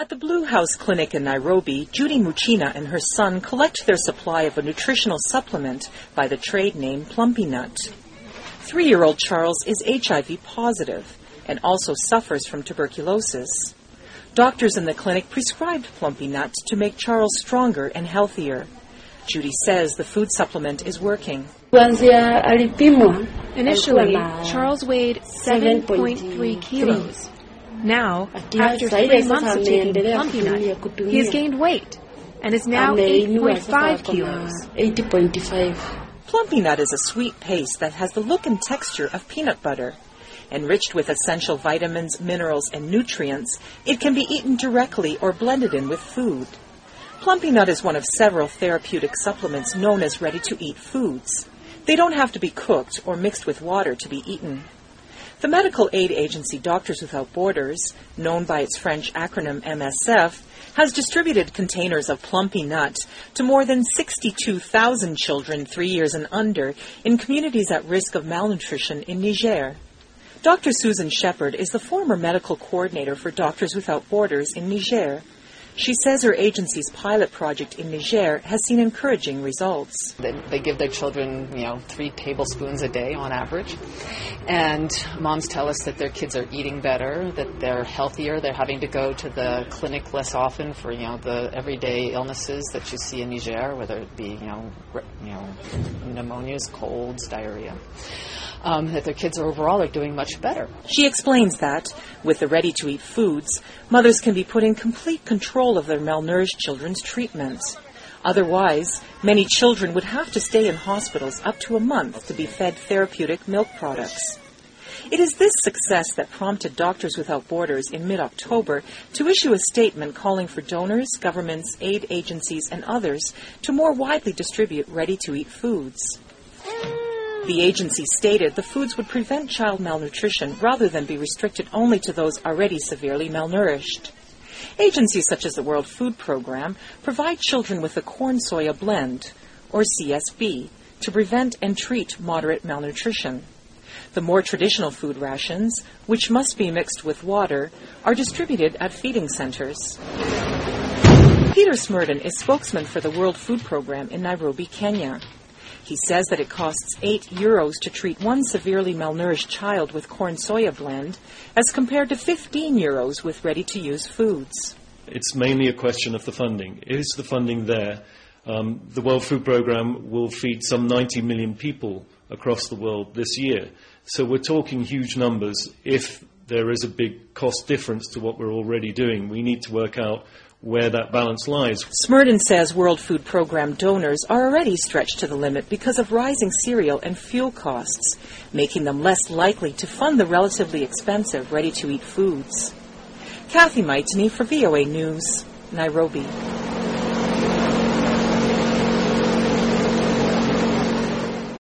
At the Blue House Clinic in Nairobi, Judy Muchina and her son collect their supply of a nutritional supplement by the trade name Plumpy Nut. 3-year-old Charles is HIV positive and also suffers from tuberculosis. Doctors in the clinic prescribed Plumpy Nut to make Charles stronger and healthier. Judy says the food supplement is working. Initially, Charles weighed 7.3 kilos. Now, after 3 months of taking Plumpy Nut, he has gained weight and is now 8.5 kilos. Plumpy Nut is a sweet paste that has the look and texture of peanut butter. Enriched with essential vitamins, minerals, and nutrients, it can be eaten directly or blended in with food. Plumpy Nut is one of several therapeutic supplements known as ready-to-eat foods. They don't have to be cooked or mixed with water to be eaten. The medical aid agency Doctors Without Borders, known by its French acronym MSF, has distributed containers of Plumpy Nut to more than 62,000 children 3 years and under in communities at risk of malnutrition in Niger. Dr. Susan Shepard is the former medical coordinator for Doctors Without Borders in Niger. She says her agency's pilot project in Niger has seen encouraging results. They give their children, 3 tablespoons a day on average. And moms tell us that their kids are eating better, that they're healthier. They're having to go to the clinic less often for, the everyday illnesses that you see in Niger, whether it be, pneumonias, colds, diarrhea. That their kids overall are doing much better. She explains that, with the ready-to-eat foods, mothers can be put in complete control of their malnourished children's treatment. Otherwise, many children would have to stay in hospitals up to a month to be fed therapeutic milk products. It is this success that prompted Doctors Without Borders in mid-October to issue a statement calling for donors, governments, aid agencies, and others to more widely distribute ready-to-eat foods. The agency stated the foods would prevent child malnutrition rather than be restricted only to those already severely malnourished. Agencies such as the World Food Program provide children with the corn-soya blend, or CSB, to prevent and treat moderate malnutrition. The more traditional food rations, which must be mixed with water, are distributed at feeding centers. Peter Smerdon is spokesman for the World Food Program in Nairobi, Kenya. He says that it costs €8 to treat one severely malnourished child with corn-soya blend, as compared to €15 with ready-to-use foods. It's mainly a question of the funding. Is the funding there? The World Food Programme will feed some 90 million people across the world this year. So we're talking huge numbers. If there is a big cost difference to what we're already doing, we need to work out where that balance lies. Smerdon says World Food Program donors are already stretched to the limit because of rising cereal and fuel costs, making them less likely to fund the relatively expensive ready-to-eat foods. Kathy Maitani for VOA News, Nairobi.